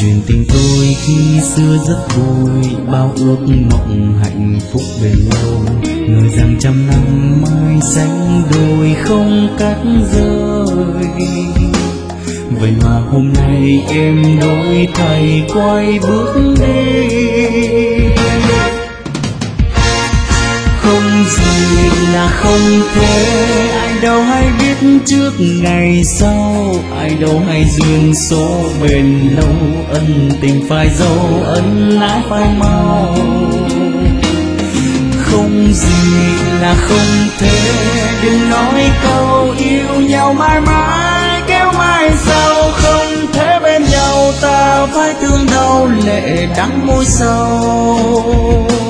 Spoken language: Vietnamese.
chuyện tình tôi khi xưa rất vui, bao ước mộng hạnh phúc bền lâu. Ngờ rằng trăm năm mai xanh đôi không cắt rơi, vậy mà hôm nay em đổi thay quay bước đi. Không gì là không thể, ai đâu hay biết trước ngày sau, ai đâu hay duyên số bền lâu. Ân tình phải dấu, ân ái phải mau. Không gì là không thể, đừng nói câu yêu nhau mãi mãi kéo mai sau. Không thể bên nhau ta phải thương đau lệ đắng môi sầu.